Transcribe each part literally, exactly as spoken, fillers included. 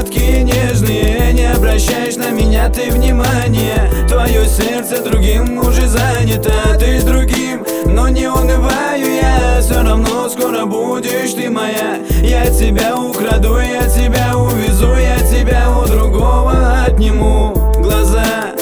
сладкие, нежные. Не обращаешь на меня ты внимания. Твое сердце другим уже занято, ты с другим. Но не унываю я, все равно скоро будешь ты моя. Я тебя украду, я тебя увезу, я тебя у другого отниму. Глаза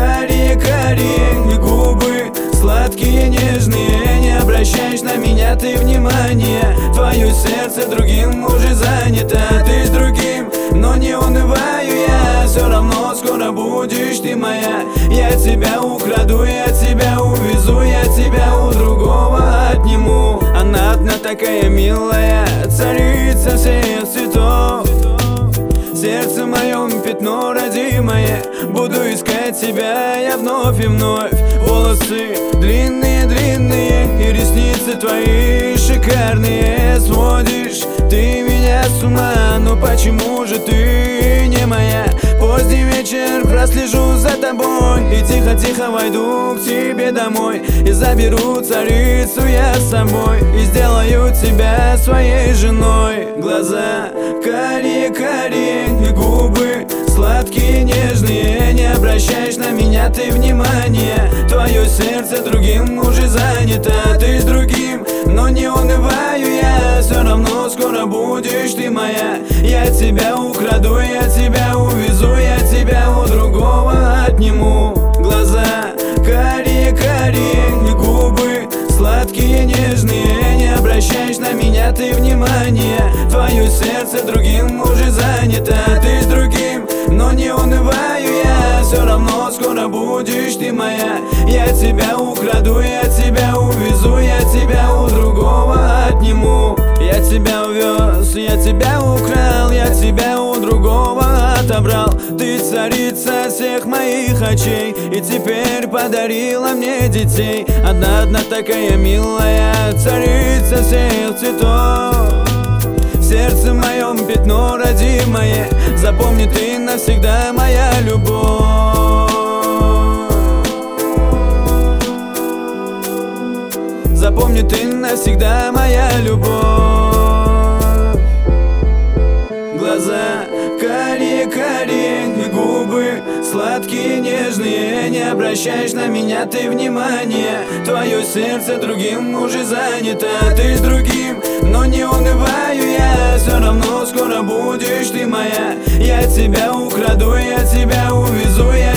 карие-карие, губы сладкие, нежные. Не обращаешь на меня ты внимания. Твое сердце другим уже занято, ты с другим. Но не унываю я, все равно скоро будешь ты моя. Я тебя украду, я тебя увезу, я тебя у другого отниму. Она одна такая милая, царица всех цветов. В сердце моем пятно родимое, буду искать тебя я вновь и вновь. Волосы длинные-длинные и ресницы твои шикарные. Сводишь ты меня с ума, но почему же ты не моя? Поздний вечер прослежу за тобой и тихо-тихо войду к тебе домой. И заберу царицу я с собой и сделаю тебя своей женой. Глаза карие-карие и губы сладкие, нежные. Не обращаешь на меня ты внимания. Твое сердце другим уже занято, ты с другим. Но не унываю я, все равно скоро будешь ты моя. Я тебя украду, я тебя увезу, я тебя у другого отниму. Глаза карие-карие и губы сладкие, нежные. Не обращаешь на меня ты внимания. Твое сердце другим уже занято, ты с другим. Но не унываю я, все равно скоро будешь ты моя. Я тебя украду, я тебя увезу, я тебя у другого отниму. Я тебя увез, я тебя украл, я тебя у другого отобрал. Ты царица всех моих очей и теперь подарила мне детей. Одна-одна такая милая, царица всех цветов. В сердце моем пятно родимое, запомни ты навсегда моя любовь. Запомни ты навсегда моя любовь. Глаза карие-карие и губы сладкие, нежные. Не обращаешь на меня ты внимания. Твое сердце другим уже занято, ты с другим. Но не унываю я, все равно скоро будешь ты моя. Я тебя украду, я тебя увезу, я